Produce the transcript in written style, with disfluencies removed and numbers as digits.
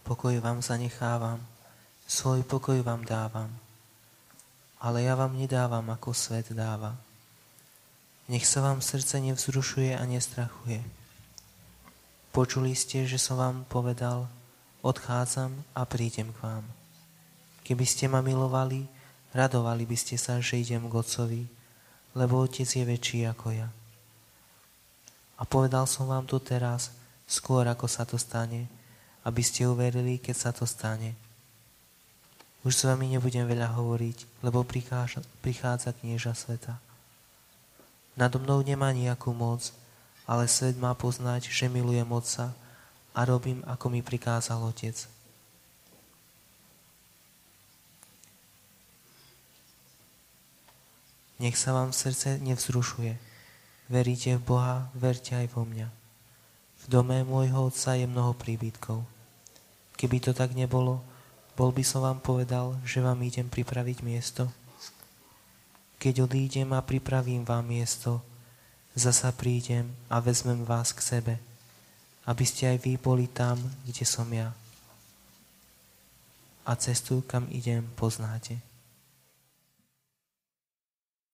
Pokoj vám zanechávam, svoj pokoj vám dávam. Ale ja vám nedávam, ako svet dáva. Nech sa vám srdce nevzrušuje a nestrachuje. Počuli ste, že som vám povedal, odchádzam a prídem k vám. Keby ste ma milovali, radovali by ste sa, že idem k Otcovi, lebo Otec je väčší ako ja. A povedal som vám to teraz, skôr ako sa to stane, aby ste uverili, keď sa to stane. Už s vami nebudem veľa hovoriť, lebo prichádza knieža sveta. Nado mnou nemá nejakú moc, ale svet má poznať, že milujem Otca a robím, ako mi prikázal Otec. Nech sa vám srdce nevzrušuje. Veríte v Boha, verte aj vo mňa. V dome môjho Otca je mnoho príbytkov. Keby to tak nebolo, bol by som vám povedal, že vám idem pripraviť miesto. Keď odídem a pripravím vám miesto, zasa prídem a vezmem vás k sebe, aby ste aj vy boli tam, kde som ja. A cestu, kam idem, poznáte.